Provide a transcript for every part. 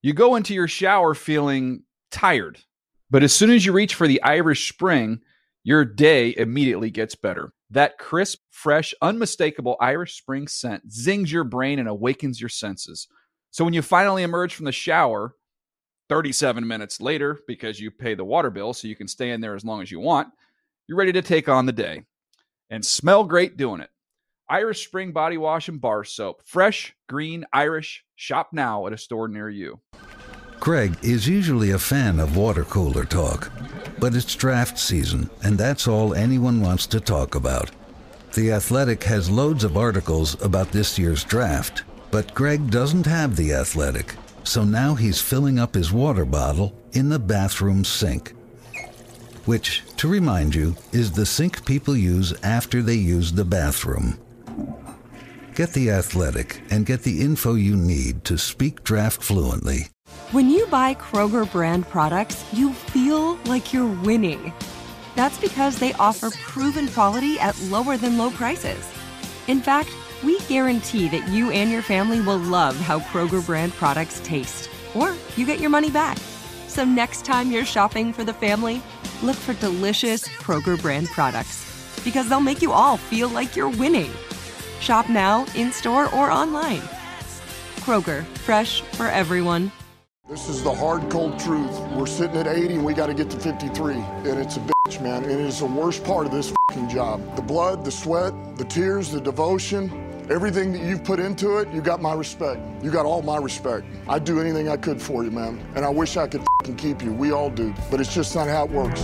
You go into your shower feeling tired, but as soon as you reach for the Irish Spring, your day immediately gets better. That crisp, fresh, unmistakable Irish Spring scent zings your brain and awakens your senses. So when you finally emerge from the shower 37 minutes later, because you pay the water bill so you can stay in there as long as you want, you're ready to take on the day and smell great doing it. Irish Spring Body Wash and Bar Soap. Fresh, green, Irish. Shop now at a store near you. Greg is usually a fan of water cooler talk, but it's draft season, and that's all anyone wants to talk about. The Athletic has loads of articles about this year's draft, but Greg doesn't have The Athletic, so now he's filling up his water bottle in the bathroom sink. Which, to remind you, is the sink people use after they use the bathroom. Get The Athletic and get the info you need to speak draft fluently. When you buy Kroger brand products, you feel like you're winning. That's because they offer proven quality at lower than low prices. In fact, we guarantee that you and your family will love how Kroger brand products taste, or you get your money back. So next time you're shopping for the family, look for delicious Kroger brand products, because they'll make you all feel like you're winning. Shop now, in-store, or online. Kroger, fresh for everyone. This is the hard, cold truth. We're sitting at 80 and we got to get to 53. And it's a bitch, man. And it's the worst part of this fucking job. The blood, the sweat, the tears, the devotion, everything that you've put into it, you got my respect. You got all my respect. I'd do anything I could for you, man. And I wish I could fucking keep you. We all do. But it's just not how it works.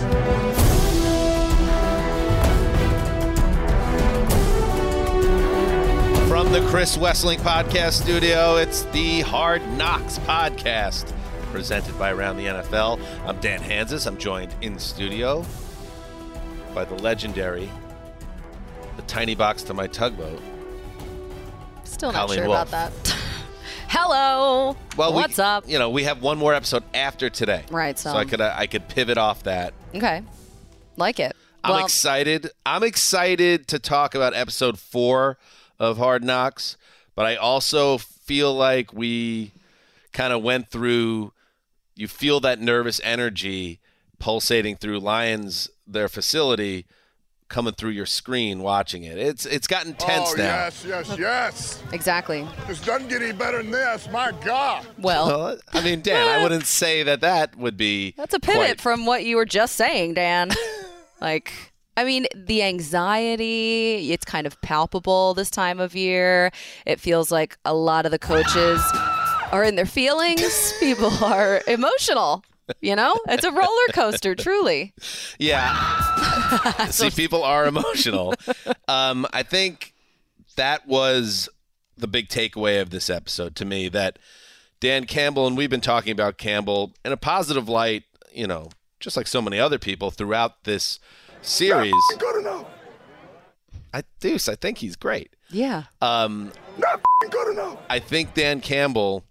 From the Chris Wesseling Podcast Studio, it's the Hard Knocks Podcast, presented by Around the NFL. I'm Dan Hanzus. I'm joined in studio by the legendary, the tiny box to my tugboat. Still not Colleen sure Wolfe. about that. Hello. Well, what's up? You know, we have one more episode after today, Right. so I could pivot off that. Okay. Like it. I'm excited. I'm excited to talk about episode 4 of Hard Knocks, but I also feel like we kind of went through, you feel that nervous energy pulsating through Lions, their facility, coming through your screen watching it. It's gotten tense now. Yes. Exactly. This doesn't get any better than this. My God. Well, I mean, Dan, I wouldn't say that would be. that's a pivot from what you were just saying, Dan. I mean, the anxiety, it's kind of palpable this time of year. It feels like a lot of the coaches are in their feelings. People are emotional. You know, it's a roller coaster, truly. Yeah. See, people are emotional. I think that was the big takeaway of this episode to me, that Dan Campbell, and we've been talking about Campbell in a positive light, you know, just like so many other people throughout this series. Not good enough. I think he's great. Yeah. Not good enough. I think Dan Campbell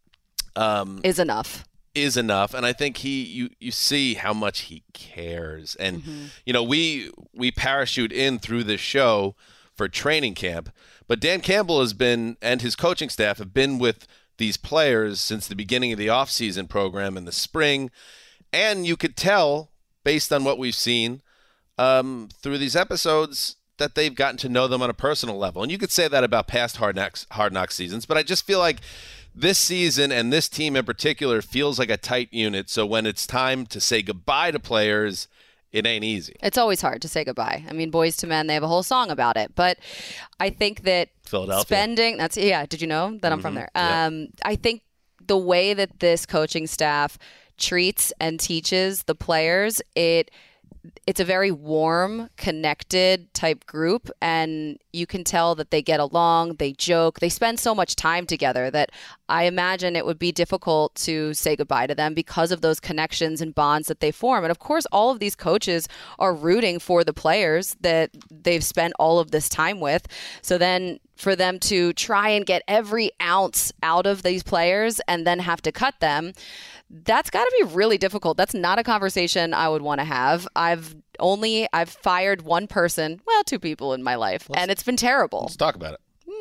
Is enough. And I think you see how much he cares. And you know, we parachute in through this show for training camp, but Dan Campbell has been, and his coaching staff have been with these players since the beginning of the offseason program in the spring, and you could tell based on what we've seen through these episodes that they've gotten to know them on a personal level. And you could say that about past Hard Knocks seasons, but I just feel like this season and this team in particular feels like a tight unit. So when it's time to say goodbye to players, it ain't easy. It's always hard to say goodbye. I mean, Boys to Men, they have a whole song about it. But I think that Philadelphia. did you know that I'm from there? Yeah. I think the way that this coaching staff treats and teaches the players, it's a very warm, connected type group, and you can tell that they get along, they joke, they spend so much time together that I imagine it would be difficult to say goodbye to them because of those connections and bonds that they form. And of course, all of these coaches are rooting for the players that they've spent all of this time with. So then for them to try and get every ounce out of these players and then have to cut them, that's got to be really difficult. That's not a conversation I would want to have. I've fired one person, well, 2 people in my life, and it's been terrible. Let's talk about it.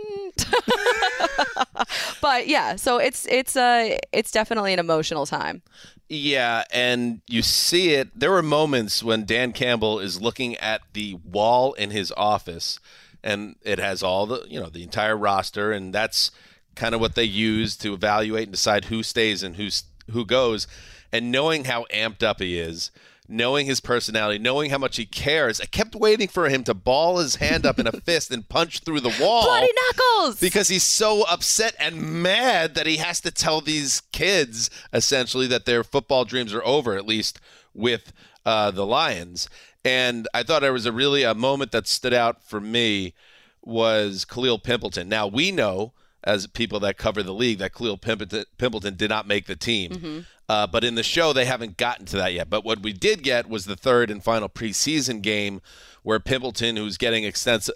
But yeah, so it's definitely an emotional time. Yeah, and you see it. There were moments when Dan Campbell is looking at the wall in his office, and it has all the entire roster, and that's kind of what they use to evaluate and decide who stays and who goes. And knowing how amped up he is, knowing his personality, knowing how much he cares, I kept waiting for him to ball his hand up in a fist and punch through the wall. Bloody knuckles! Because he's so upset and mad that he has to tell these kids, essentially, that their football dreams are over, at least with the Lions. And I thought there was a moment that stood out for me was Khalil Pimpleton. Now, we know, as people that cover the league, that Khalil Pimpleton did not make the team. Mm-hmm. But in the show, they haven't gotten to that yet. But what we did get was the third and final preseason game where Pimpleton, who's getting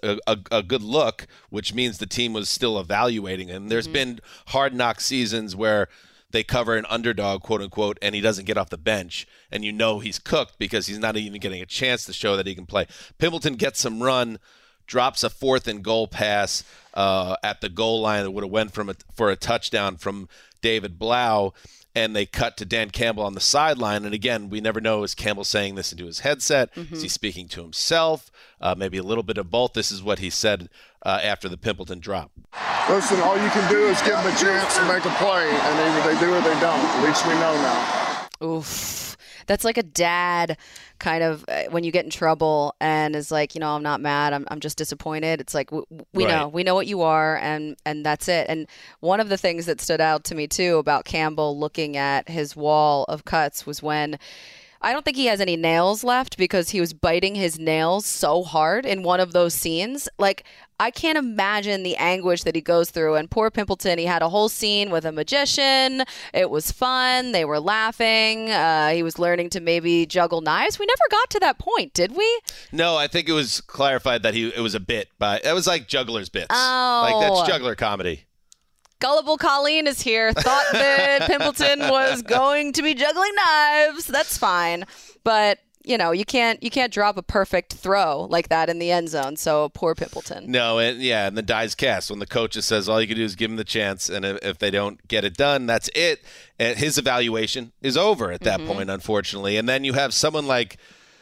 a good look, which means the team was still evaluating him. There's been hard knock seasons where they cover an underdog, quote unquote, and he doesn't get off the bench. And you know he's cooked because he's not even getting a chance to show that he can play. Pimpleton gets some run, drops a 4th and goal pass at the goal line that would have went for a touchdown from David Blau, and they cut to Dan Campbell on the sideline. And again, we never know, is Campbell saying this into his headset? Is he speaking to himself? Maybe a little bit of both. This is what he said after the Pimpleton drop. Listen, all you can do is give them a chance to make a play, and either they do or they don't. At least we know now. Oof. That's like a dad kind of when you get in trouble and is like, I'm not mad. I'm just disappointed. It's like, we know what you are, and that's it. And one of the things that stood out to me too about Campbell looking at his wall of cuts was when I don't think he has any nails left because he was biting his nails so hard in one of those scenes. Like, I can't imagine the anguish that he goes through. And poor Pimpleton, he had a whole scene with a magician. It was fun. They were laughing. He was learning to maybe juggle knives. We never got to that point, did we? No, I think it was clarified that it was a bit, but it was like Juggler's bits. Oh. Like, that's juggler comedy. Gullible Colleen is here. Thought that Pimpleton was going to be juggling knives. That's fine. But, you can't drop a perfect throw like that in the end zone. So poor Pimpleton. No, and the die's cast. When the coach just says all you can do is give him the chance, and if they don't get it done, that's it. And his evaluation is over at that point, unfortunately. And then you have someone like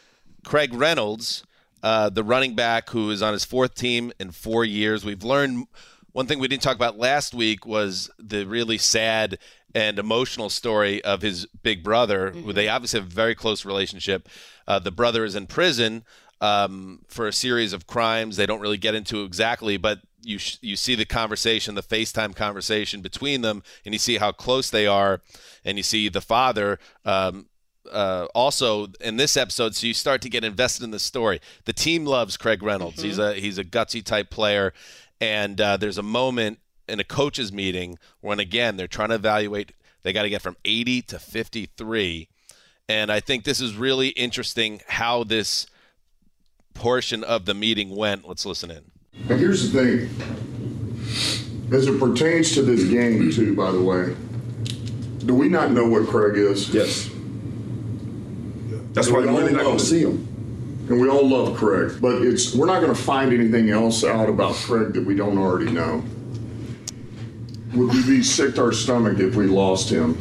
Craig Reynolds, the running back who is on his 4th team in 4 years. We've learned one thing we didn't talk about last week was the really sad and emotional story of his big brother, who they obviously have a very close relationship. The brother is in prison for a series of crimes. They don't really get into exactly, but you see the conversation, the FaceTime conversation between them, and you see how close they are, and you see the father also in this episode, so you start to get invested in the story. The team loves Craig Reynolds. He's a gutsy type player. And there's a moment in a coaches meeting when, again, they're trying to evaluate. They got to get from 80 to 53. And I think this is really interesting how this portion of the meeting went. Let's listen in. Now, here's the thing. As it pertains to this game, too, by the way, do we not know what Craig is? Yes. That's why we're really not going to see him. And we all love Craig, but we're not going to find anything else out about Craig that we don't already know. Would we be sick to our stomach if we lost him?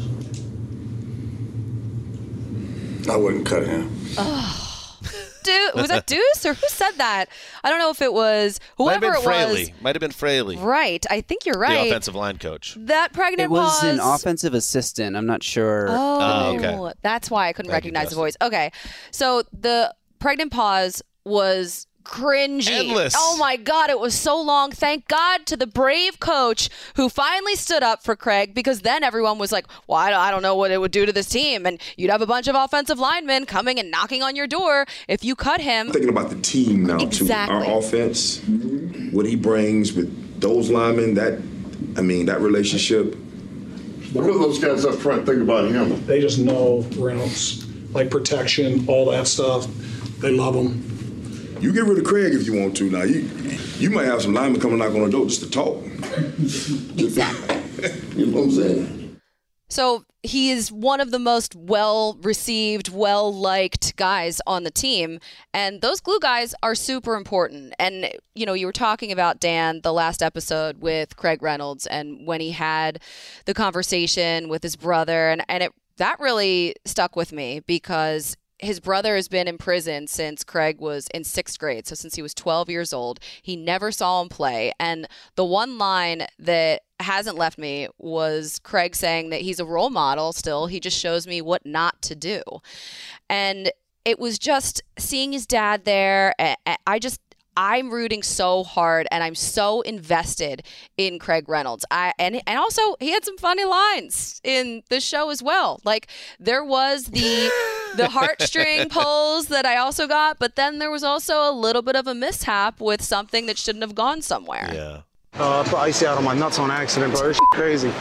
I wouldn't cut him. Was that Deuce or who said that? I don't know if it was whoever it was. Might have been Fraley. Right. I think you're right. The offensive line coach. That pregnant It was pause. an offensive assistant. I'm not sure. Oh, okay. That's why I couldn't Thank you, recognize the Justin. voice. Okay. So the pregnant pause was cringy. Endless. Oh my God, it was so long. Thank God to the brave coach who finally stood up for Craig, because then everyone was like, well, I don't know what it would do to this team. And you'd have a bunch of offensive linemen coming and knocking on your door if you cut him. I'm thinking about the team now, Exactly. too. Our offense, what he brings with those linemen, that relationship. What do those guys up front think about him? They just know Reynolds, like protection, all that stuff. They love him. You get rid of Craig if you want to. Now, you might have some linemen coming knock on the door just to talk. Exactly. You know what I'm saying? So he is one of the most well-received, well-liked guys on the team. And those glue guys are super important. And, you know, you were talking about, Dan, the last episode with Craig Reynolds and when he had the conversation with his brother. And that really stuck with me because his brother has been in prison since Craig was in 6th grade. So since he was 12 years old, he never saw him play. And the one line that hasn't left me was Craig saying that he's a role model still. He just shows me what not to do. And it was just seeing his dad there. I'm rooting so hard and I'm so invested in Craig Reynolds. And also he had some funny lines in the show as well. Like there was the heartstring pulls that I also got, but then there was also a little bit of a mishap with something that shouldn't have gone somewhere. Yeah. I put icy out on my nuts on accident, bro. This crazy.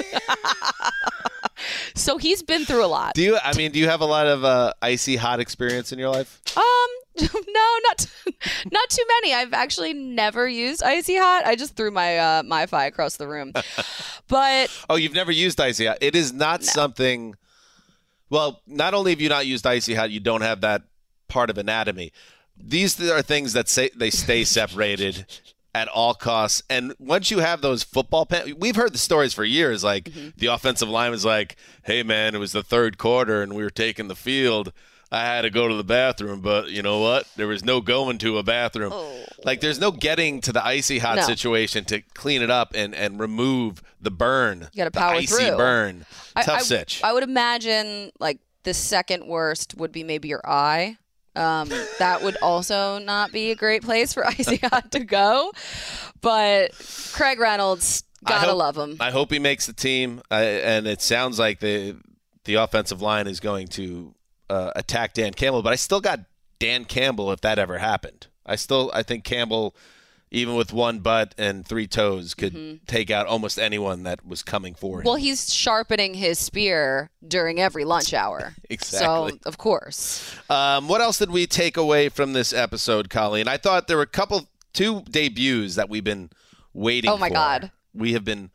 So he's been through a lot. Do you have a lot of icy hot experience in your life? No, not too many. I've actually never used Icy Hot. I just threw my MiFi across the room. But oh, you've never used Icy Hot. It is not something. Well, not only have you not used Icy Hot, you don't have that part of anatomy. These are things that they stay separated at all costs. And once you have those football pants, we've heard the stories for years. Like the offensive line was like, "Hey man, it was the 3rd quarter and we were taking the field. I had to go to the bathroom, but you know what? There was no going to a bathroom." Like there's no getting to the icy hot situation to clean it up and remove the burn. You got to power the icy through. burn. Tough sitch. I would imagine like the second worst would be maybe your eye. That would also not be a great place for Icy Hot to go. But Craig Reynolds, gotta love him. I hope he makes the team. And it sounds like the offensive line is going to attack Dan Campbell, but I still got Dan Campbell if that ever happened. I think Campbell, even with one butt and 3 toes, could take out almost anyone that was coming for him. Well, he's sharpening his spear during every lunch hour. Exactly. So, of course. What else did we take away from this episode, Colleen? I thought there were 2 debuts that we've been waiting for. Oh, my God. We've been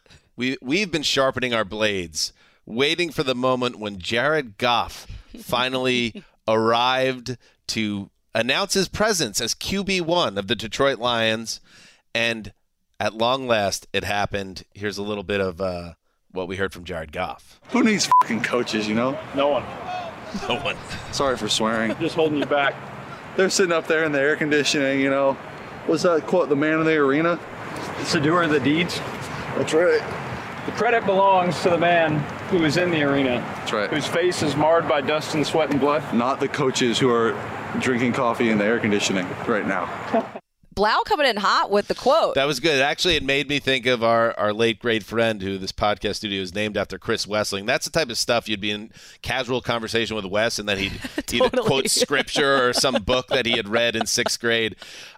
sharpening our blades, waiting for the moment when Jared Goff finally arrived to announce his presence as QB1 of the Detroit Lions, and at long last, it happened. Here's a little bit of what we heard from Jared Goff. Who needs fucking coaches, you know? No one. No one. Sorry for swearing. Just holding you back. They're sitting up there in the air conditioning, you know. What's that quote, the man in the arena? It's the doer of the deeds. That's right. The credit belongs to the man who is in the arena. That's right. Whose face is marred by dust and sweat and blood. Not the coaches who are drinking coffee in the air conditioning right now. Blau coming in hot with the quote. That was good. Actually, it made me think of our late great friend who this podcast studio is named after, Chris Wessling. That's the type of stuff you'd be in casual conversation with Wes, and then he'd either quote scripture or some book that he had read in 6th grade.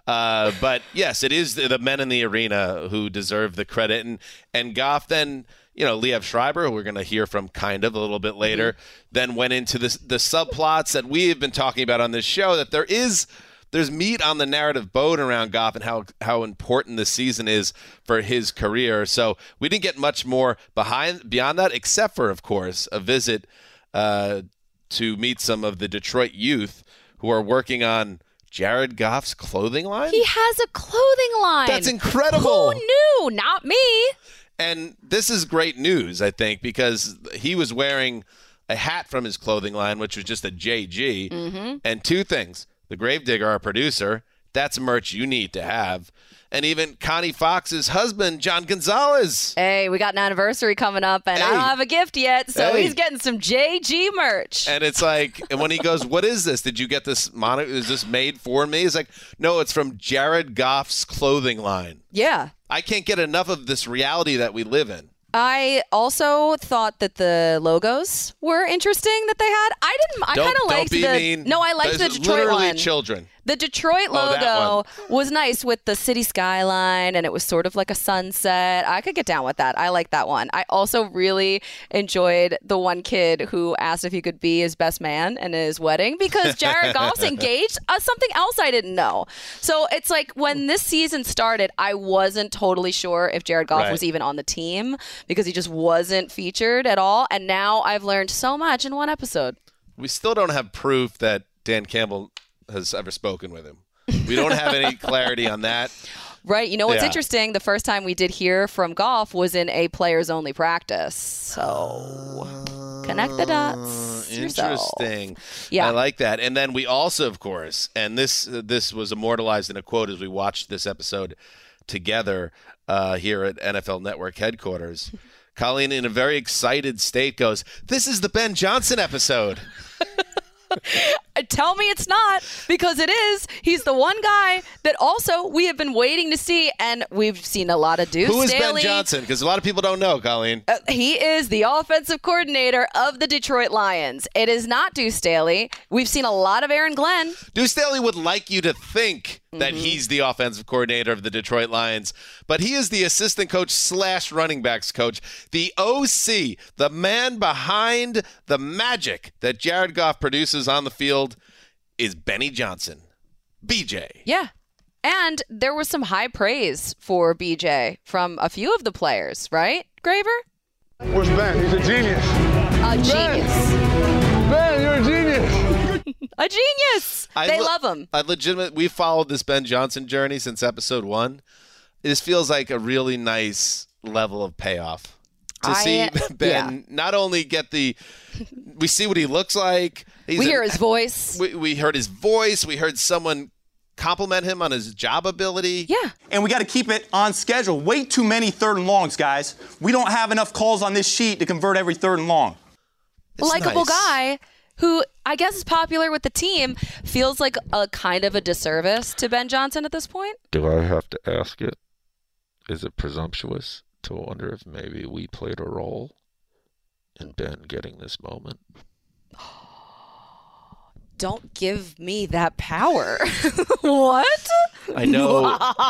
But yes, it is the men in the arena who deserve the credit. And Goff then, you know, Liev Schreiber, who we're going to hear from kind of a little bit later, then went into the subplots that we have been talking about on this show, that there's meat on the narrative bone around Goff and how important this season is for his career. So we didn't get much more beyond that, except for, of course, a visit to meet some of the Detroit youth who are working on Jared Goff's clothing line. He has a clothing line. That's incredible. Who knew? Not me. And this is great news, I think, because he was wearing a hat from his clothing line, which was just a JG. And 2 things. The Gravedigger, our producer, that's merch you need to have. And even Connie Fox's husband, John Gonzalez. Hey, we got an anniversary coming up, and I don't have a gift yet, so he's getting some JG merch. And it's like, and when he goes, "What is this? Did you get this monitor? Is this made for me?" He's like, "No, it's from Jared Goff's clothing line." Yeah. I can't get enough of this reality that we live in. I also thought that the logos were interesting that they had. I kind of liked the. Mean. No, I liked the Detroit literally one. Children. The Detroit that logo was nice with the city skyline, and it was sort of like a sunset. I could get down with that. I like that one. I also really enjoyed the one kid who asked if he could be his best man in his wedding because Jared Goff's engaged. Something else I didn't know. So it's like when this season started, I wasn't totally sure if Jared Goff was even on the team because he just wasn't featured at all. And now I've learned so much in one episode. We still don't have proof that Dan Campbell has ever spoken with him. We don't have any clarity on that. Right. You know what's interesting? The first time we did hear from Goff was in a players-only practice. So connect the dots Interesting. yourself. Yeah. I like that. And then we also, of course, and this was immortalized in a quote as we watched this episode together here at NFL Network headquarters. Colleen, in a very excited state, goes, "This is the Ben Johnson episode." Tell me it's not, because it is. He's the one guy that also we have been waiting to see, and we've seen a lot of Deuce Who is Staley. Ben Johnson? Because a lot of people don't know, Colleen. He is the offensive coordinator of the Detroit Lions. It is not Deuce Staley. We've seen a lot of Aaron Glenn. Deuce Staley would like you to think that he's the offensive coordinator of the Detroit Lions, but he is the assistant coach / running backs coach, the OC, the man behind the magic that Jared Goff produces on the field is Benny Johnson, BJ. Yeah. And there was some high praise for BJ from a few of the players, right, Graver? Where's Ben? He's a genius. A genius. Ben, you're a genius. A genius. They love him. We followed this Ben Johnson journey since episode 1. This feels like a really nice level of payoff. To see Ben not only get we see what he looks like. We hear his voice. We heard his voice. We heard someone compliment him on his job ability. Yeah. And we got to keep it on schedule. Way too many 3rd and longs, guys. We don't have enough calls on this sheet to convert every 3rd and long. Likeable guy who I guess is popular with the team, feels like a kind of a disservice to Ben Johnson at this point. Do I have to ask it? Is it presumptuous to wonder if maybe we played a role in Ben getting this moment? Don't give me that power. What? I know,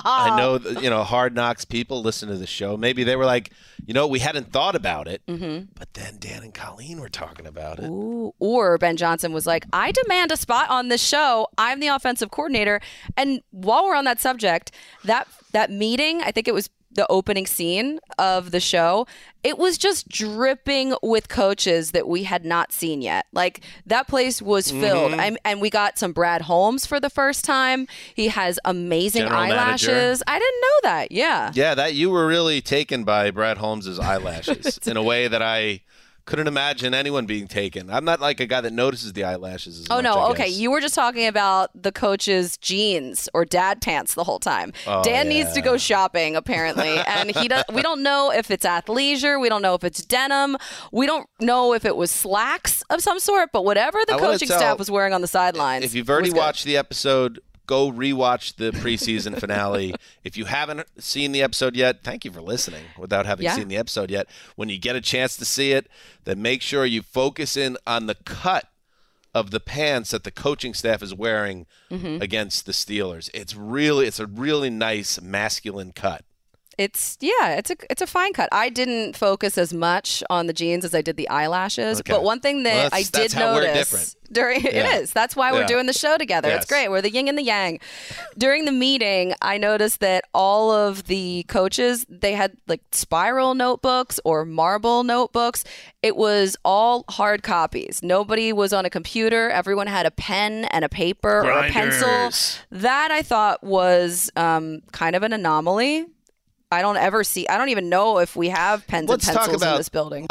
Hard Knocks people listen to the show. Maybe they were like, we hadn't thought about it, but then Dan and Colleen were talking about it. Ooh. Or Ben Johnson was like, I demand a spot on this show. I'm the offensive coordinator. And while we're on that subject, that meeting, I think it was the opening scene of the show, it was just dripping with coaches that we had not seen yet. Like, that place was filled. And we got some Brad Holmes for the first time. He has amazing General eyelashes. manager. I didn't know that. Yeah. Yeah, that you were really taken by Brad Holmes' eyelashes in a way that I couldn't imagine anyone being taken. I'm not like a guy that notices the eyelashes as much, no. I Okay. guess. You were just talking about the coach's jeans or dad pants the whole time. Dan needs to go shopping, apparently. And we don't know if it's athleisure. We don't know if it's denim. We don't know if it was slacks of some sort. But whatever the coaching staff was wearing on the sidelines. If you've already watched the episode, go rewatch the preseason finale. If you haven't seen the episode yet, thank you for listening without having seen the episode yet. When you get a chance to see it, then make sure you focus in on the cut of the pants that the coaching staff is wearing against the Steelers. It's a really nice masculine cut. It's a fine cut. I didn't focus as much on the jeans as I did the eyelashes. Okay. But one thing that I did how we're notice different. it is. That's why we're doing the show together. Yes. It's great. We're the yin and the yang. During the meeting, I noticed that all of the coaches, they had like spiral notebooks or marble notebooks. It was all hard copies. Nobody was on a computer. Everyone had a pen and a paper or a pencil. That I thought was kind of an anomaly. I don't even know if we have pens and pencils in this building.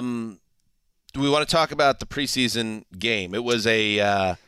Do we want to talk about the preseason game? It was night.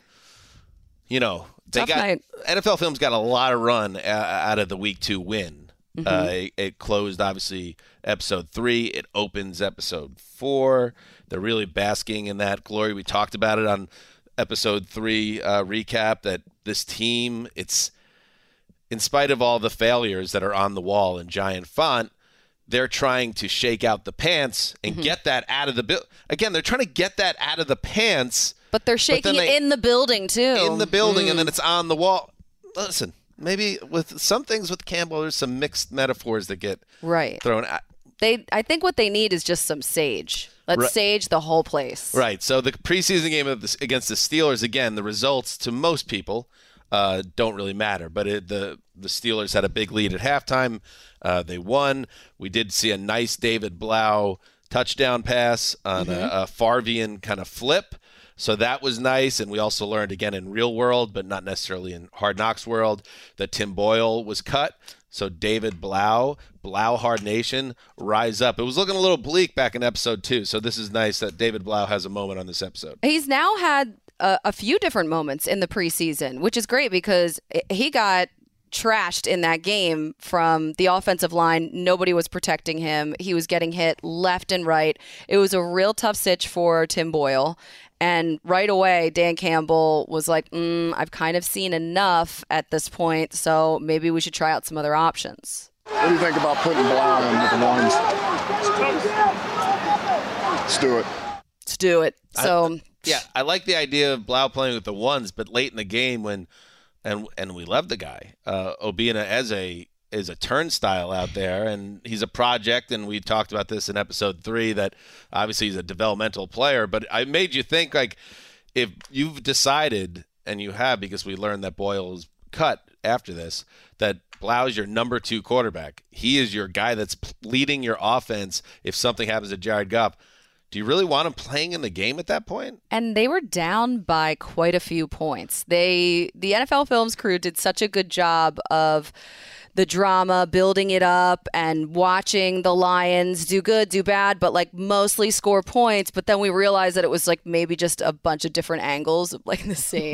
NFL Films got a lot of run out of the Week 2 win. It closed, obviously, episode 3. It opens episode 4. They're really basking in that glory. We talked about it on episode 3 recap that this team, it's in spite of all the failures that are on the wall in giant font, they're trying to shake out the pants and get that out of the – again, they're trying to get that out of the pants But they're shaking it in the building, too. In the building, and then it's on the wall. Listen, maybe with some things with Campbell, there's some mixed metaphors that get thrown out. I think what they need is just some sage. Let's sage the whole place. Right. So the preseason game against the Steelers, again, the results to most people don't really matter. But the Steelers had a big lead at halftime. They won. We did see a nice David Blau touchdown pass on a Farvian kind of flip. So that was nice. And we also learned, again, in real world, but not necessarily in Hard Knocks world, that Tim Boyle was cut. So David Blau Hard Nation, rise up. It was looking a little bleak back in episode 2. So this is nice that David Blau has a moment on this episode. He's now had a few different moments in the preseason, which is great because he got trashed in that game from the offensive line. Nobody was protecting him. He was getting hit left and right. It was a real tough sitch for Tim Boyle. And right away, Dan Campbell was like, I've kind of seen enough at this point, so maybe we should try out some other options. What do you think about putting Blau in with the ones? Let's do it. Let's do it. So I like the idea of Blau playing with the ones, but late in the game when and we love the guy. Obinna is a turnstile out there, and he's a project, and we talked about this in episode 3 that obviously he's a developmental player, but I made you think, like, if you've decided, and you have because we learned that Boyle's cut after this, that Blau's your number 2 quarterback. He is your guy that's leading your offense if something happens to Jared Goff. Do you really want him playing in the game at that point? And they were down by quite a few points. The NFL Films crew did such a good job of the drama, building it up and watching the Lions do good, do bad, but like mostly score points. But then we realized that it was like maybe just a bunch of different angles of like the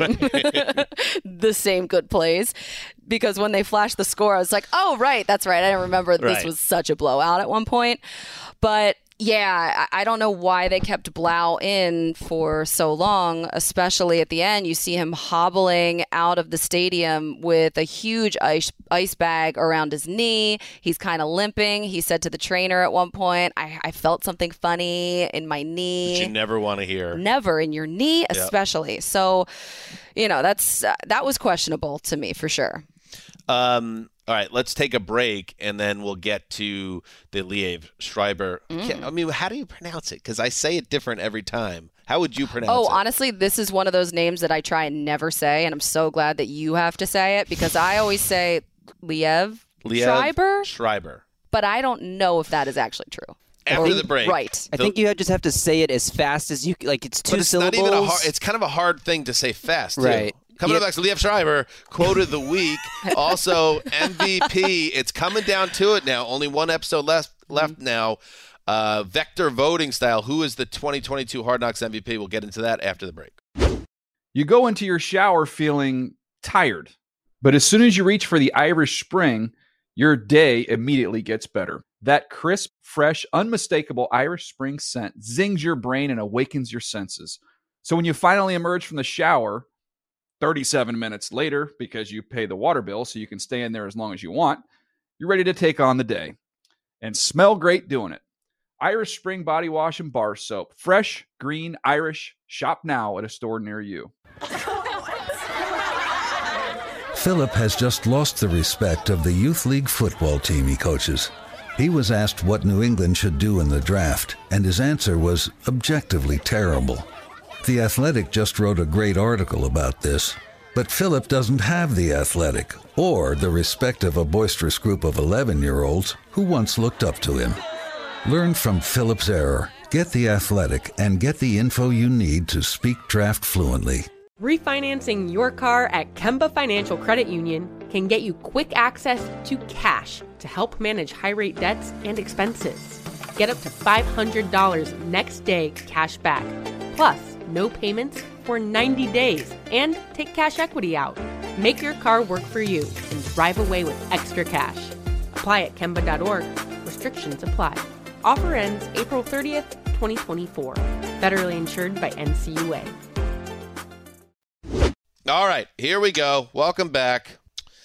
same good plays. Because when they flashed the score, I was like, oh, right, that's right. I didn't remember this was such a blowout at one point. But yeah, I don't know why they kept Blau in for so long, especially at the end. You see him hobbling out of the stadium with a huge ice bag around his knee. He's kind of limping. He said to the trainer at one point, I felt something funny in my knee. Which you never want to hear. Never, in your knee especially. Yep. So, that was questionable to me for sure. All right, let's take a break, and then we'll get to the Liev Schreiber. I mean, how do you pronounce it? Because I say it different every time. How would you pronounce it? Oh, honestly, this is one of those names that I try and never say, and I'm so glad that you have to say it, because I always say Liev Schreiber. But I don't know if that is actually true. After the break. Right. I think you just have to say it as fast as you like. It's 2 syllables. Not even it's kind of a hard thing to say fast, too. Right. Coming up next, Liev Schreiber, quote of the week. Also, MVP. It's coming down to it now. Only one episode left now. Vector voting style. Who is the 2022 Hard Knocks MVP? We'll get into that after the break. You go into your shower feeling tired, but as soon as you reach for the Irish Spring, your day immediately gets better. That crisp, fresh, unmistakable Irish Spring scent zings your brain and awakens your senses. So when you finally emerge from the shower 37 minutes later, because you pay the water bill so you can stay in there as long as you want, you're ready to take on the day and smell great doing it. Irish Spring Body Wash and Bar Soap. Fresh, green, Irish. Shop now at a store near you. Philip has just lost the respect of the youth league football team he coaches. He was asked what New England should do in the draft, and his answer was objectively terrible. The Athletic just wrote a great article about this, but Philip doesn't have The Athletic or the respect of a boisterous group of 11-year-olds who once looked up to him. Learn from Philip's error, get The Athletic, and get the info you need to speak draft fluently. Refinancing your car at Kemba Financial Credit Union can get you quick access to cash to help manage high-rate debts and expenses. Get up to $500 next day cash back, plus no payments for 90 days, and take cash equity out. Make your car work for you and drive away with extra cash. Apply at Kemba.org. Restrictions apply. Offer ends April 30th, 2024. Federally insured by NCUA. All right, here we go. Welcome back.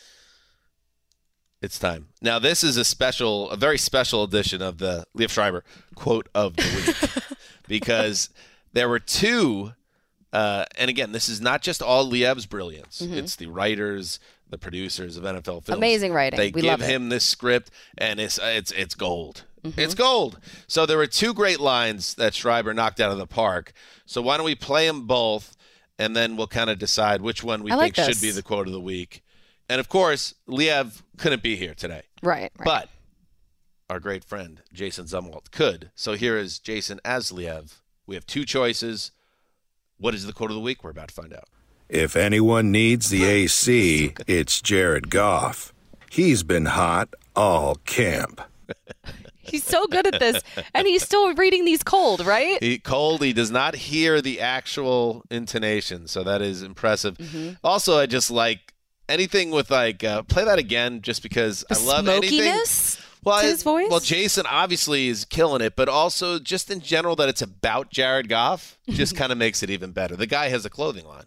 It's time. Now, this is a very special edition of the Liev Schreiber quote of the week because there were 2 And again, this is not just all Liev's brilliance. It's the writers, the producers of NFL Films. Amazing writing. They We give love it. him this script, and it's gold. It's gold. So there were two great lines that Schreiber knocked out of the park. So why don't we play them both, and then we'll kind of decide which one we think should be the quote of the week. And, of course, Liev couldn't be here today. Right. But our great friend, Jason Zumwalt, could. So here is Jason as Liev. We have two choices. What is the quote of the week? We're about to find out. If anyone needs the AC, it's Jared Goff. He's been hot all camp. He's so good at this, and he's still reading these cold, right? He does not hear the actual intonation, so that is impressive. Also, I just like anything with play that again, just because I love smokiness anything. Well, to his voice? Well, Jason obviously is killing it, but also just in general that it's about Jared Goff just kind of makes it even better. The guy has a clothing line.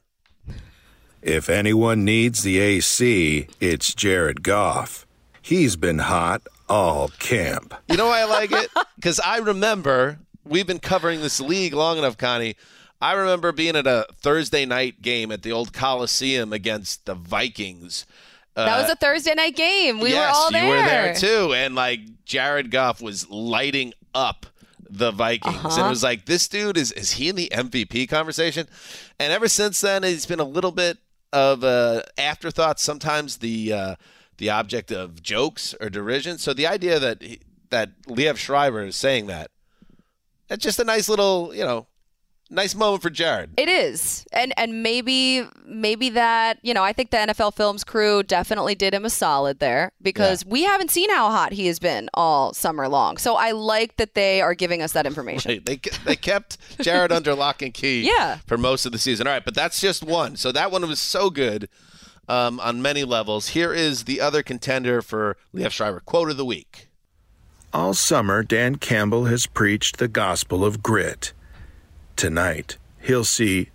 If anyone needs the AC, it's Jared Goff. He's been hot all camp. You know why I like it? Because I remember, we've been covering this league long enough, Connie. I remember being at a Thursday night game at the old Coliseum against the Vikings. That was a Thursday night game. We were all there. Yes, you were there too. And Jared Goff was lighting up the Vikings. And it was like, this dude, is he in the MVP conversation? And ever since then, he's been a little bit of afterthought, sometimes the object of jokes or derision. So the idea that Liev Schreiber is saying that, it's just a nice little, nice moment for Jared. It is. And maybe that, I think the NFL Films crew definitely did him a solid there because we haven't seen how hot he has been all summer long. So I like that they are giving us that information. Right. They kept Jared under lock and key for most of the season. All right, but that's just one. So that one was so good on many levels. Here is the other contender for Liev Schreiber. Quote of the week. All summer, Dan Campbell has preached the gospel of grit. Tonight, he'll see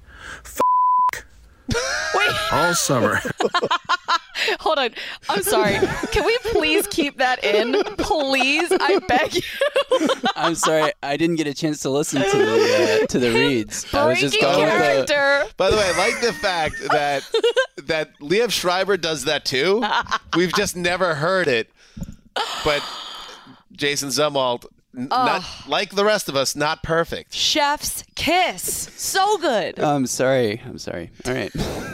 Wait. all summer. Hold on. I'm sorry. Can we please keep that in? Please, I beg you. I'm sorry. I didn't get a chance to listen to the reads. I was just going character. By the way, I like the fact that Liev Schreiber does that too. We've just never heard it. But Jason Zumwalt, not like the rest of us, not perfect. Chef's kiss. So good. I'm sorry. All right.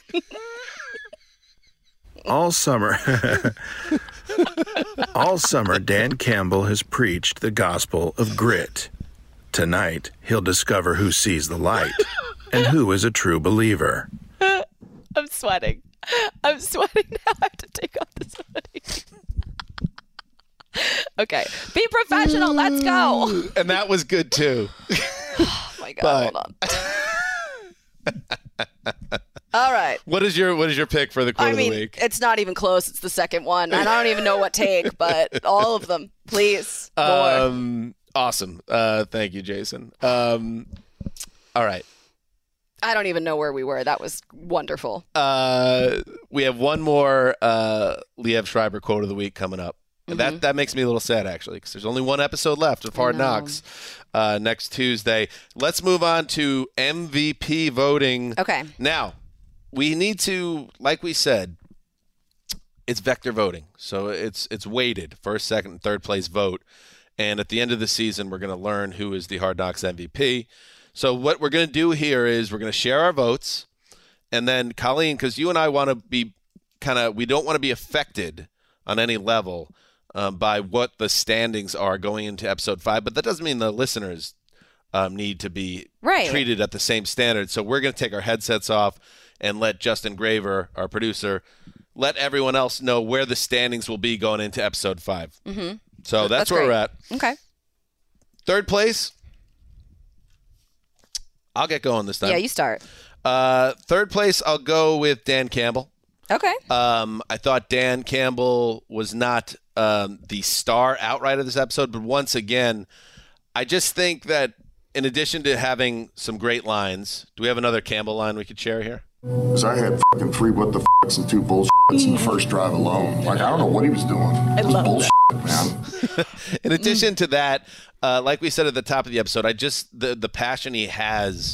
All summer, Dan Campbell has preached the gospel of grit. Tonight, he'll discover who sees the light and who is a true believer. I'm sweating. Now. I have to take off this hoodie. Okay. Be professional. Let's go. And that was good too. Oh my God. Hold on. All right. What is your pick for the quote of the week? It's not even close. It's the second one. And I don't even know what take, but all of them. Please. More. Awesome. Thank you, Jason. All right. I don't even know where we were. That was wonderful. We have one more Liev Schreiber quote of the week coming up. And that makes me a little sad, actually, because there's only one episode left of Hard Knocks next Tuesday. Let's move on to MVP voting. Okay. Now, we need to, like we said, it's vector voting. So it's weighted, first, second, and third place vote. And at the end of the season, we're going to learn who is the Hard Knocks MVP. So what we're going to do here is we're going to share our votes. And then, Colleen, because you and I want to be we don't want to be affected on any level by what the standings are going into episode 5, but that doesn't mean the listeners need to be treated at the same standard. So we're going to take our headsets off and let Justin Graver, our producer, let everyone else know where the standings will be going into episode 5. Mm-hmm. So that's where we're at. Okay. Third place. I'll get going this time. Yeah, you start. Third place, I'll go with Dan Campbell. Okay. I thought Dan Campbell was not the star outright of this episode, but once again, I just think that in addition to having some great lines, do we have another Campbell line we could share here? Because I had fucking 3 what the f***s and 2 bullshits in the first drive alone. I don't know what he was doing. It was bullshit, man. In addition to that, like we said at the top of the episode, the passion he has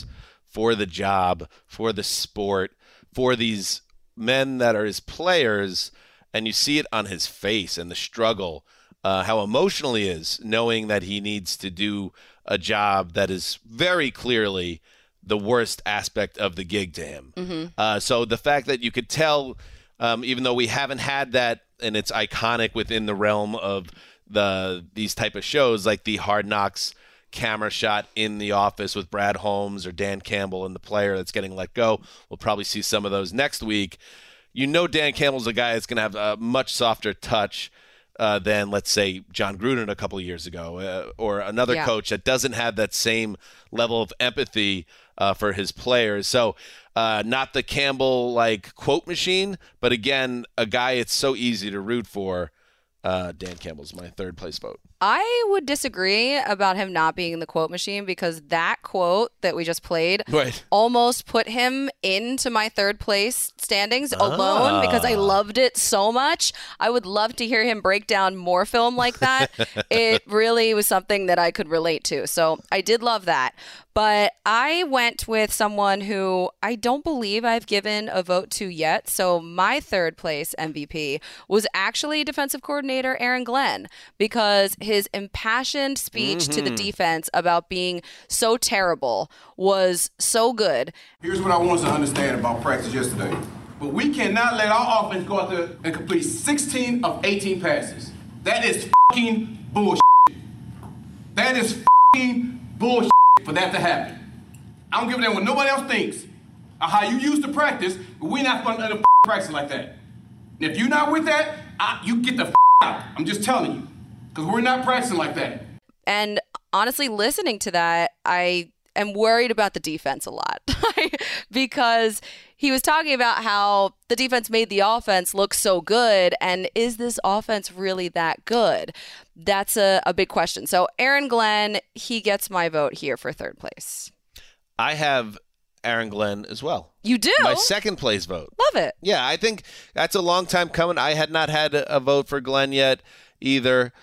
for the job, for the sport, for these men that are his players, and you see it on his face and the struggle, how emotional he is, knowing that he needs to do a job that is very clearly the worst aspect of the gig to him. Mm-hmm. So the fact that you could tell, even though we haven't had that, and it's iconic within the realm of these type of shows, like the Hard Knocks camera shot in the office with Brad Holmes or Dan Campbell and the player that's getting let go. We'll probably see some of those next week. You know, Dan Campbell's a guy that's going to have a much softer touch than, let's say, John Gruden a couple of years ago, or another coach that doesn't have that same level of empathy for his players. So not the Campbell like quote machine, but again, a guy it's so easy to root for. Dan Campbell's my third place vote. I would disagree about him not being in the quote machine, because that quote that we just played almost put him into my third place standings alone, because I loved it so much. I would love to hear him break down more film like that. It really was something that I could relate to. So I did love that. But I went with someone who I don't believe I've given a vote to yet. So my third place MVP was actually defensive coordinator Aaron Glenn, because his impassioned speech to the defense about being so terrible was so good. Here's what I want us to understand about practice yesterday. But we cannot let our offense go out there and complete 16 of 18 passes. That is fucking bullshit. That is fucking bullshit for that to happen. I don't give a damn what nobody else thinks or how you used to practice, but we're not going to practice like that. And if you're not with that, you get the out. I'm just telling you, because we're not practicing like that. And honestly, listening to that, I am worried about the defense a lot, because he was talking about how the defense made the offense look so good, and is this offense really that good? That's a big question. So Aaron Glenn, he gets my vote here for third place. I have Aaron Glenn as well. You do? My second place vote. Love it. Yeah, I think that's a long time coming. I had not had a vote for Glenn yet either.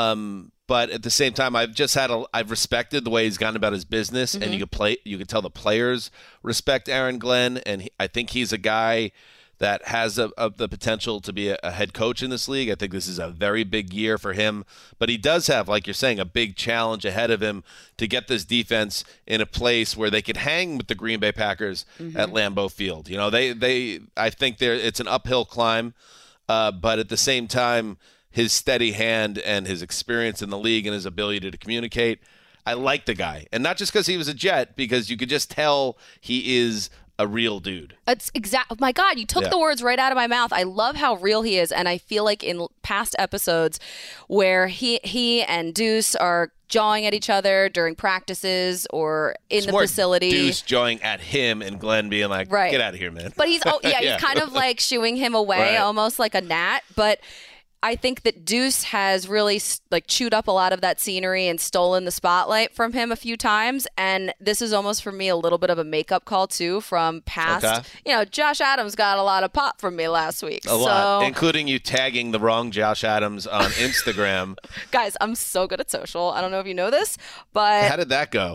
But at the same time, I've respected the way he's gone about his business, and you could tell the players respect Aaron Glenn, and I think he's a guy that has the potential to be a head coach in this league. I think this is a very big year for him, but he does have, like you're saying, a big challenge ahead of him to get this defense in a place where they could hang with the Green Bay Packers at Lambeau Field. You know, I think it's an uphill climb, but at the same time, his steady hand and his experience in the league and his ability to communicate, I like the guy. And not just because he was a Jet, because you could just tell he is a real dude. It's exact. My God, you took the words right out of my mouth. I love how real he is, and I feel like in past episodes where he and Deuce are jawing at each other during practices or in the facility. Deuce jawing at him and Glenn being like, "Get out of here, man." But he's he's kind of like shooing him away, almost like a gnat. But I think that Deuce has really like chewed up a lot of that scenery and stolen the spotlight from him a few times. And this is almost for me a little bit of a makeup call too from past. Okay. You know, Josh Adams got a lot of pop from me last week. A lot, including you tagging the wrong Josh Adams on Instagram. Guys, I'm so good at social. I don't know if you know this, but how did that go?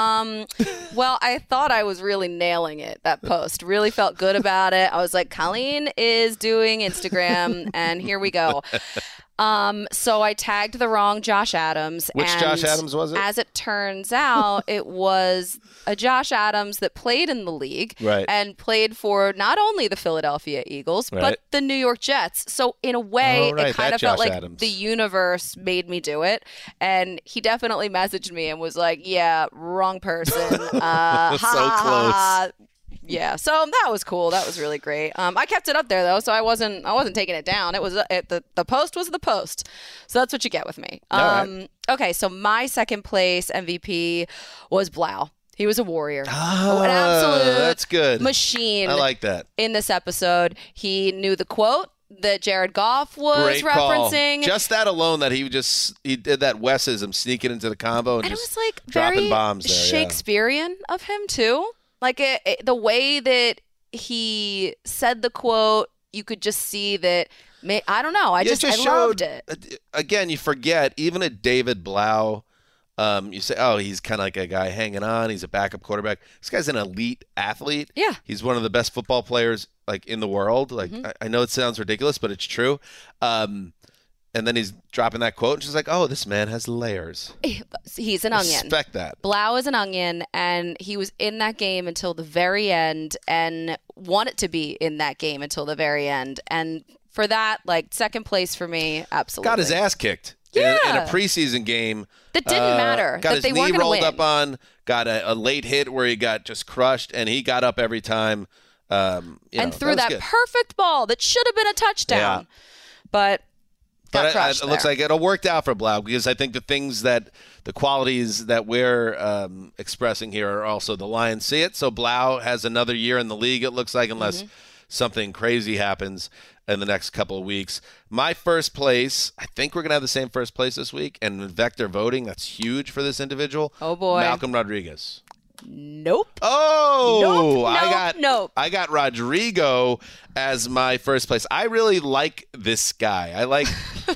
Well, I thought I was really nailing it, that post. Really felt good about it. I was like, Colleen is doing Instagram, and here we go. So I tagged the wrong Josh Adams. Which Josh Adams was it? As it turns out, it was a Josh Adams that played in the league and played for not only the Philadelphia Eagles, but the New York Jets. So in a way, it kind of felt like the universe made me do it. And he definitely messaged me and was like, yeah, wrong person. So close. Yeah, so that was cool. That was really great. I kept it up there though, so I wasn't taking it down. It was the post was the post, so that's what you get with me. Right. Okay, so my second place MVP was Blau. He was a warrior, an absolute that's good machine. I like that. In this episode, he knew the quote that Jared Goff was referencing. Just that alone, that he did that Wesism, sneaking into the combo and just it was like dropping very bombs there. Shakespearean of him too. Like the way that he said the quote, you could just see that. I don't know. I loved it. Again, you forget, even a David Blau You say, oh, he's kind of like a guy hanging on. He's a backup quarterback. This guy's an elite athlete. Yeah. He's one of the best football players like in the world. Like I know it sounds ridiculous, but it's true. And then he's dropping that quote, and she's like, oh, this man has layers. He's an onion. Respect that. Blau is an onion, and he was in that game until the very end and wanted to be in that game until the very end. And for that, like, second place for me, absolutely. Got his ass kicked in a preseason game. That didn't matter. Got that his they knee weren't rolled win. up on, got a late hit where he got just crushed, and he got up every time. And threw that perfect ball that should have been a touchdown. Yeah. But it looks like it'll work out for Blau, because I think the qualities that we're expressing here are also the Lions see it. So Blau has another year in the league, it looks like, unless something crazy happens in the next couple of weeks. My first place, I think we're going to have the same first place this week. And vector voting, that's huge for this individual. Oh, boy. Malcolm Rodriguez. Nope. Oh, Nope. I got Rodrigo as my first place. I really like this guy. I like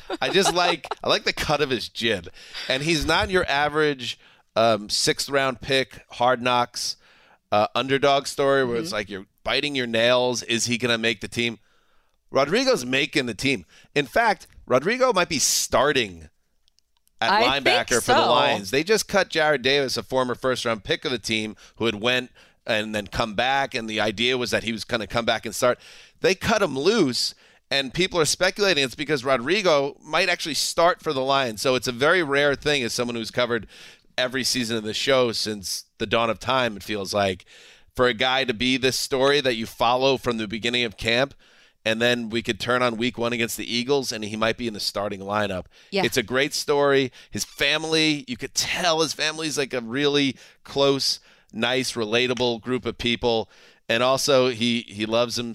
the cut of his jib, and he's not your average 6th round pick, Hard Knocks underdog story where it's like you're biting your nails. Is he going to make the team? Rodrigo's making the team. In fact, Rodrigo might be starting at linebacker for the Lions. They just cut Jared Davis, a former first-round pick of the team, who had went and then come back, and the idea was that he was going to come back and start. They cut him loose, and people are speculating it's because Rodrigo might actually start for the Lions. So it's a very rare thing, as someone who's covered every season of the show since the dawn of time, it feels like, for a guy to be this story that you follow from the beginning of camp. And then we could turn on week 1 against the Eagles, and he might be in the starting lineup. Yeah. It's a great story. His family, you could tell his family's like a really close, nice, relatable group of people. And also, he loves some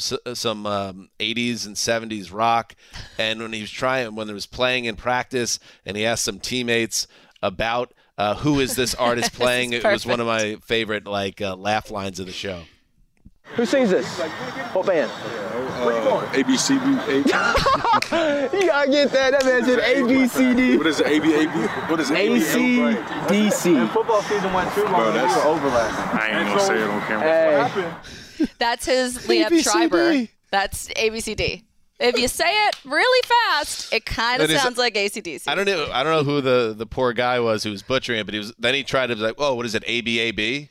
80s and 70s rock. And when he was playing in practice, and he asked some teammates about who is this artist playing, it was one of my favorite laugh lines of the show. Who sings this? What band? ABCD. You gotta get that. That man said ABCD. What is it? ABAB? What is it? ACDC. And football season went too long. Bro, that's overlap. I ain't gonna say it on camera. What happened? That's his Liam Schreiber. That's ABCD. If you say it really fast, it kind of sounds like AC/DC. I don't know who the poor guy was who was butchering it, but then he tried to be like, oh, what is it, ABAB?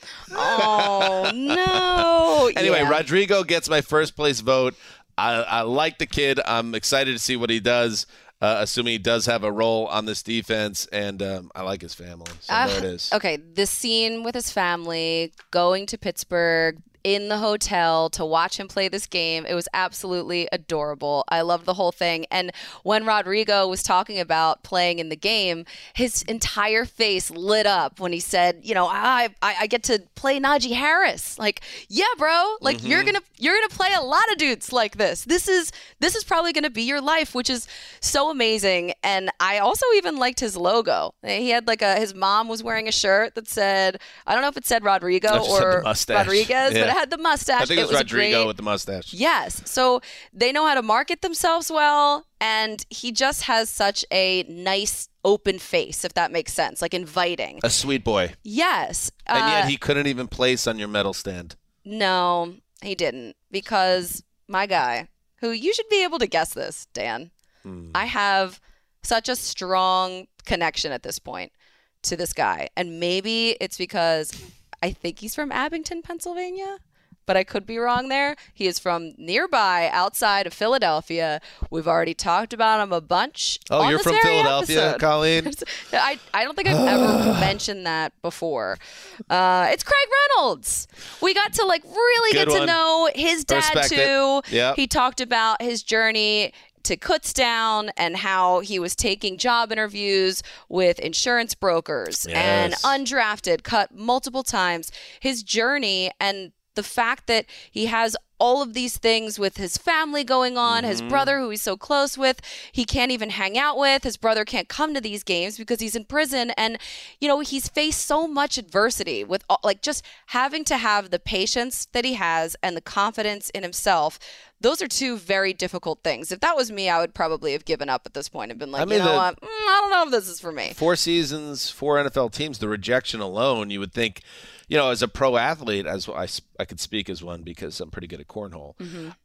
Oh, no. Anyway, yeah. Rodrigo gets my first place vote. I like the kid. I'm excited to see what he does, assuming he does have a role on this defense, and I like his family. So there it is. Okay, the scene with his family, going to Pittsburgh, in the hotel to watch him play this game. It was absolutely adorable. I loved the whole thing. And when Rodrigo was talking about playing in the game, his entire face lit up when he said, I get to play Najee Harris. Like, yeah, bro, like you're gonna play a lot of dudes like this. This is probably gonna be your life, which is so amazing. And I also even liked his logo. He had his mom was wearing a shirt that said, I don't know if it said Rodrigo or Rodriguez, but it had the mustache. I think it was Rodrigo great. with the mustache. Yes. So they know how to market themselves well, and he just has such a nice open face, if that makes sense, like inviting. A sweet boy. Yes. And yet he couldn't even place on your medal stand. No, he didn't, because my guy, who you should be able to guess this, Dan, I have such a strong connection at this point to this guy. And maybe it's because I think he's from Abington, Pennsylvania, but I could be wrong there. He is from nearby, outside of Philadelphia. We've already talked about him a bunch. Oh, you're from Philadelphia, episode. Colleen? I don't think I've ever mentioned that before. It's Craig Reynolds. We got to really get to know his dad too. Yep. He talked about his journey to Kutztown and how he was taking job interviews with insurance brokers and undrafted, cut multiple times. His journey and the fact that he has all of these things with his family going on, his brother who he's so close with, he can't even hang out with. His brother can't come to these games because he's in prison. And, he's faced so much adversity with just having to have the patience that he has and the confidence in himself. Those are two very difficult things. If that was me, I would probably have given up at this point and been like, what? I don't know if this is for me. 4 seasons, 4 NFL teams, the rejection alone, you would think, as a pro athlete, as I could speak as one because I'm pretty good at cornhole.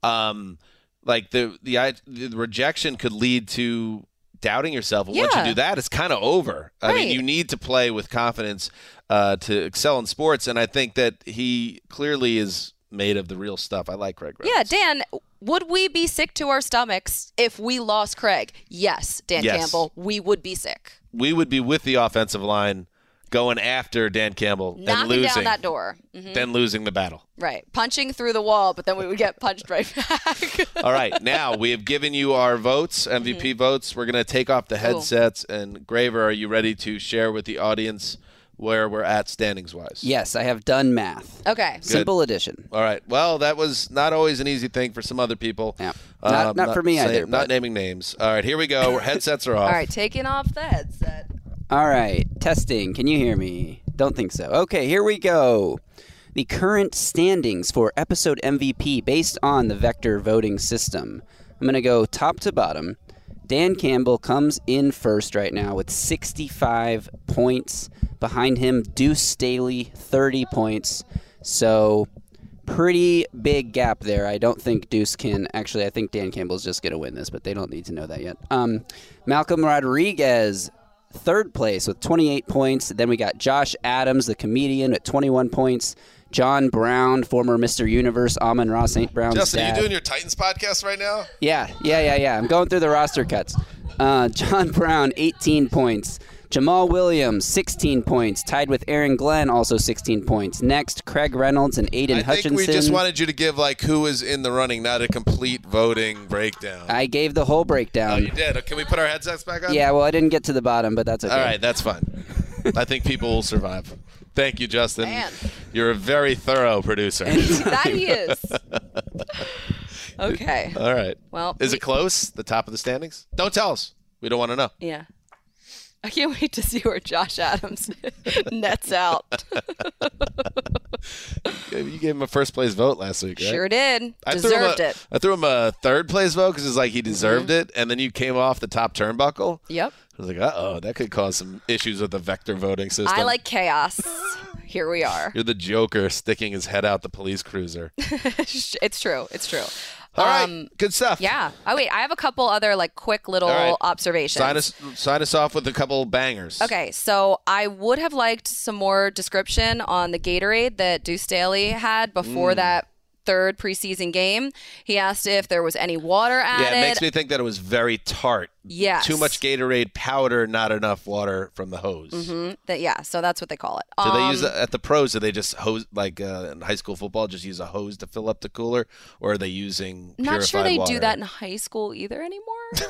The rejection could lead to doubting yourself. And once you do that, it's kind of over. I mean, you need to play with confidence to excel in sports. And I think that he clearly is made of the real stuff. I like Craig Reynolds. Yeah, Dan, would we be sick to our stomachs if we lost Craig? Yes, Dan Campbell, we would be sick. We would be with the offensive line going after Dan Campbell knocking and losing. Down that door. Then losing the battle. Right. Punching through the wall, but then we would get punched right back. All right. Now, we have given you our votes, MVP votes. We're going to take off the headsets. And Graver, are you ready to share with the audience where we're at standings-wise? Yes, I have done math. Okay. Good. Simple addition. All right. Well, that was not always an easy thing for some other people. Yeah. Not for me either. Not naming names. All right, here we go. Headsets are off. All right, taking off the headset. All right, testing. Can you hear me? Don't think so. Okay, here we go. The current standings for episode MVP based on the vector voting system. I'm going to go top to bottom. Dan Campbell comes in first right now with 65 points. Behind him, Deuce Staley, 30 points. So, pretty big gap there. I don't think Deuce can. Actually, I think Dan Campbell's just going to win this, but they don't need to know that yet. Malcolm Rodriguez, third place with 28 points. Then we got Josh Adams, the comedian, at 21 points. John Brown, former Mr. Universe, Amon-Ra St. Brown's Justin, dad. are you doing your Titans podcast right now? Yeah. I'm going through the roster cuts. John Brown, 18 points. Jamal Williams, 16 points. Tied with Aaron Glenn, also 16 points. Next, Craig Reynolds and Aiden Hutchinson. I think we just wanted you to give who is in the running, not a complete voting breakdown. I gave the whole breakdown. Oh, you did? Can we put our headsets back on? Yeah, well, I didn't get to the bottom, but that's okay. All right, that's fine. I think people will survive. Thank you, Justin. Man. You're a very thorough producer. That he is. Okay. All right. Well, is it close? The top of the standings? Don't tell us. We don't want to know. Yeah. I can't wait to see where Josh Adams nets out. You gave him a first place vote last week, right? Sure did. Deserved it. I threw him a third place vote because it's like he deserved it, and then you came off the top turnbuckle. Yep. I was like, that could cause some issues with the vector voting system. I like chaos. Here we are. You're the Joker sticking his head out the police cruiser. It's true. All right, good stuff. Yeah. Oh, wait, I have a couple other quick little observations. Sign us off with a couple bangers. Okay, so I would have liked some more description on the Gatorade that Deuce Staley had before that third preseason game. He asked if there was any water added. Yeah, it makes me think that it was very tart. Yes. Too much Gatorade powder, not enough water from the hose. Mm-hmm. So that's what they call it. Do they use at the pros? Do they just hose in high school football? Just use a hose to fill up the cooler, or are they using purified water? Not sure they do that in high school either anymore.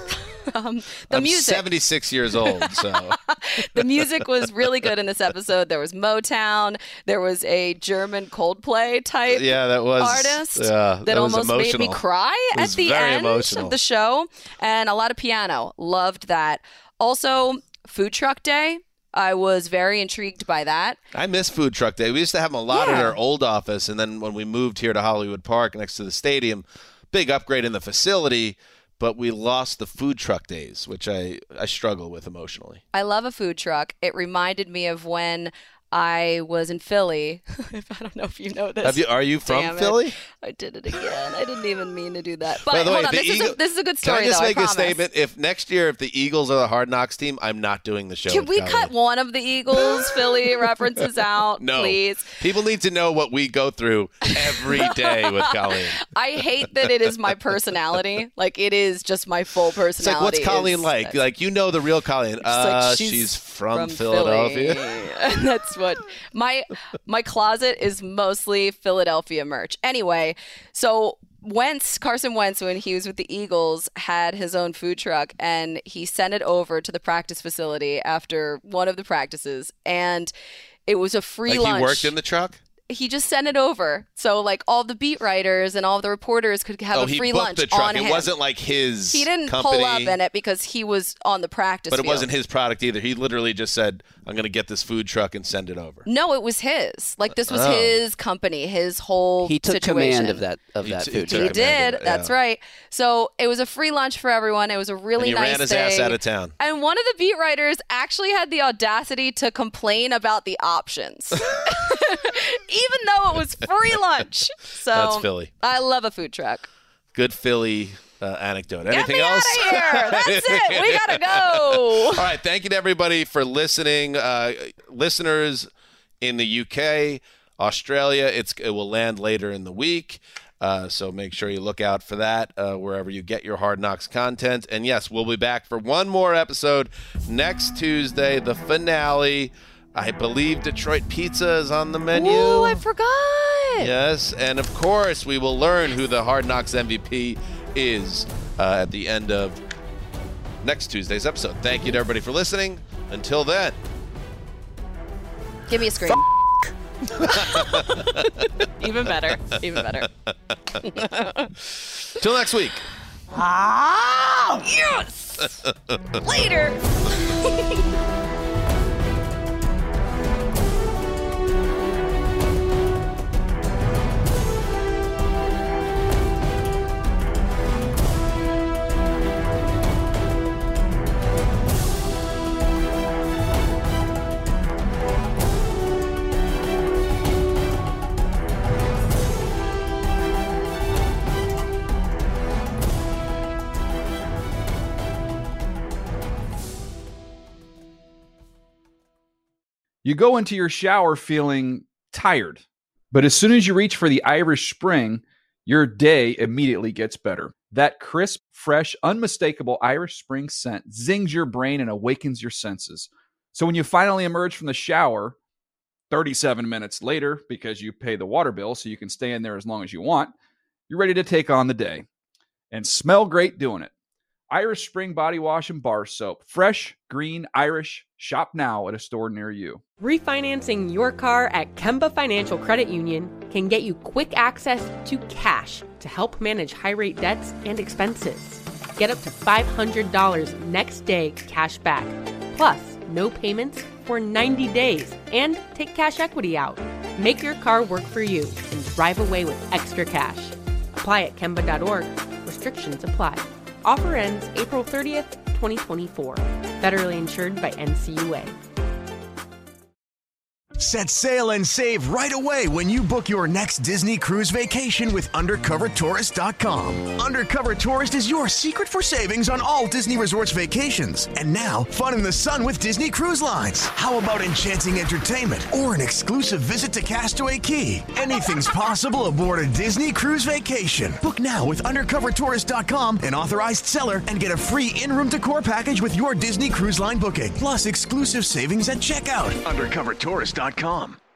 I'm music. 76 years old, so the music was really good in this episode. There was Motown. There was a German Coldplay type artist that almost made me cry at the end of the show, and a lot of piano. Loved that. Also, Food Truck Day. I was very intrigued by that. I miss Food Truck Day. We used to have them a lot at our old office, and then when we moved here to Hollywood Park next to the stadium, big upgrade in the facility, but we lost the Food Truck Days, which I struggle with emotionally. I love a food truck. It reminded me of when I was in Philly. I don't know if you know this. Are you from Philly? I did it again. I didn't even mean to do that. But by the way, hold on, this is a good story. Can I just make a statement? If next year, if the Eagles are the Hard Knocks team, I'm not doing the show. Can we cut one of the Eagles Philly references out, please? People need to know what we go through every day with Colleen. I hate that it is my personality. It is just my full personality. It's like, what's Colleen like? The real Colleen. She's from Philadelphia. And that's what my closet is, mostly Philadelphia merch. Anyway, so Carson Wentz, when he was with the Eagles, had his own food truck, and he sent it over to the practice facility after one of the practices, and it was a free lunch. He worked in the truck? he just sent it over. So like all the beat writers and all the reporters could have a free lunch the truck. on him. It wasn't like his He didn't company, pull up in it because he was on the practice but it field. wasn't his product either. He literally just said, I'm going to get this food truck and send it over. No, it was his. Like this was his company, his whole He took situation. command of that food truck. He did. That's right. So it was a free lunch for everyone. It was a really and he nice ran his day. ass out of town. And one of the beat writers actually had the audacity to complain about the options, even though it was free lunch. So That's Philly. I love a food truck. Good Philly anecdote. Get Anything me else? out of here. That's it. We gotta go. All right. Thank you to everybody for listening. Listeners in the UK, Australia, it will land later in the week. So make sure you look out for that wherever you get your Hard Knocks content. And yes, we'll be back for one more episode next Tuesday, the finale. I believe Detroit Pizza is on the menu. Oh, I forgot. Yes, and of course, we will learn who the Hard Knocks MVP is at the end of next Tuesday's episode. Thank you to everybody for listening. Until then. Give me a scream. Even better. Even better. Till next week. Ah, yes. Later. You go into your shower feeling tired, but as soon as you reach for the Irish Spring, your day immediately gets better. That crisp, fresh, unmistakable Irish Spring scent zings your brain and awakens your senses. So when you finally emerge from the shower, 37 minutes later, because you pay the water bill so you can stay in there as long as you want, you're ready to take on the day. And smell great doing it. Irish Spring Body Wash and Bar Soap. Fresh, green, Irish. Shop now at a store near you. Refinancing your car at Kemba Financial Credit Union can get you quick access to cash to help manage high-rate debts and expenses. Get up to $500 next day cash back, plus no payments for 90 days, and take cash equity out. Make your car work for you and drive away with extra cash. Apply at Kemba.org. Restrictions apply. Offer ends April 30th, 2024. Federally insured by NCUA. Set sail and save right away when you book your next Disney cruise vacation with UndercoverTourist.com. Undercover Tourist is your secret for savings on all Disney Resorts vacations. And now, fun in the sun with Disney Cruise Lines. How about enchanting entertainment or an exclusive visit to Castaway Cay? Anything's possible aboard a Disney cruise vacation. Book now with UndercoverTourist.com, an authorized seller, and get a free in-room decor package with your Disney Cruise Line booking. Plus exclusive savings at checkout. UndercoverTourist.com.